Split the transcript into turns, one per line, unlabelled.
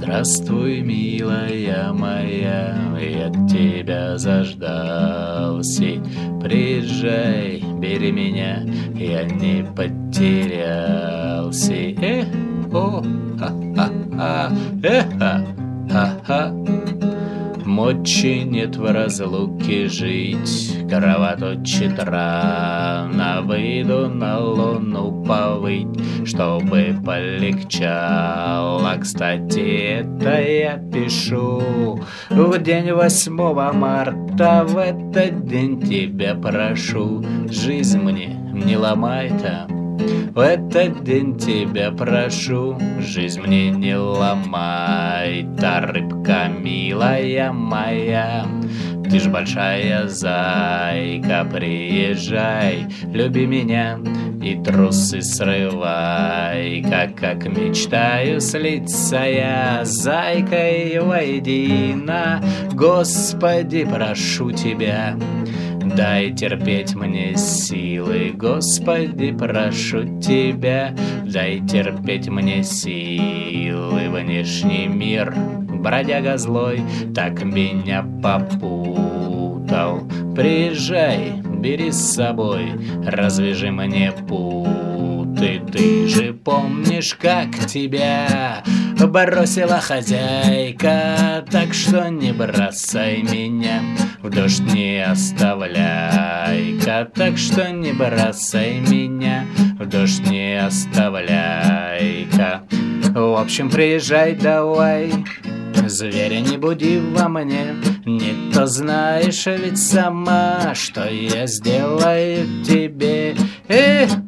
Здравствуй, милая моя, я тебя заждался. Приезжай, бери меня, я не потерялся. Ха-ха-ха, ха-ха. Мочи нет в разлуке жить, кровоточит рана. Выйду на луну повыть, чтобы полегчало. Кстати, это я пишу в день 8 марта. В этот день тебя прошу, жизнь мне не ломай-то. В этот день тебя прошу, жизнь мне не ломай. Та рыбка милая моя, ты ж большая зайка. Приезжай, люби меня и трусы срывай. Как мечтаю слиться я с зайкой воедино. Господи, прошу тебя, дай терпеть мне силы. Господи, прошу тебя, дай терпеть мне силы. Внешний мир, бродяга злой, так меня попутал. Приезжай, бери с собой, развяжи мне путы. Ты же помнишь, как тебя бросила хозяйка, так что не бросай меня, в дождь не оставляй-ка. Так что не бросай меня, в дождь не оставляй-ка. В общем, приезжай давай, зверя не буди во мне. Не то знаешь ведь сама, что я сделаю тебе.